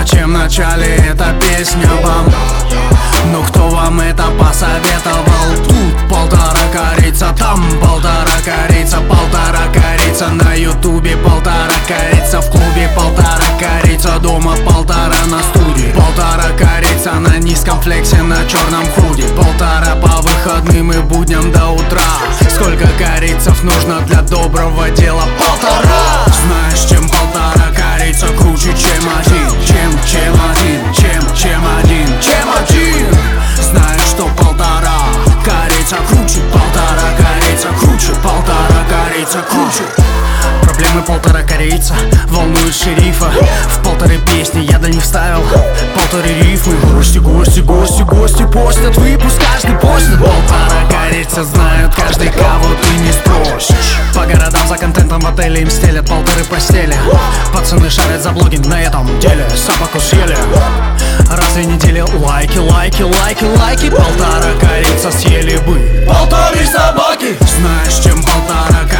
Зачем в начале эта песня вам? Ну кто вам это посоветовал? Тут полтора корица, там полтора корица, полтора корица на ютубе, полтора корица в клубе, полтора корица дома, полтора на студии, полтора корица на низком флексе, на черном худи, полтора по выходным и будням до утра. Сколько корицев нужно для доброго дела? Полтора! Знаешь, чем полтора корица круче, чем один? Чем один? Знаешь, что полтора корица круче, полтора корица круче, полтора корица круче. Проблемы полтора корейца волнуют шерифа. В полторы песни я до них вставил полторы рифмы. Гости постят выпуск, каждый постит. Полтора корейца знают каждый, кого ты не спросишь. По городам за контентом в отеле им стелят полторы постели. Пацаны шарят за блогинг на этом деле, собаку съели. Раз в неделю лайки. Полтора корица съели бы полторы собаки. Знаешь, чем полтора корица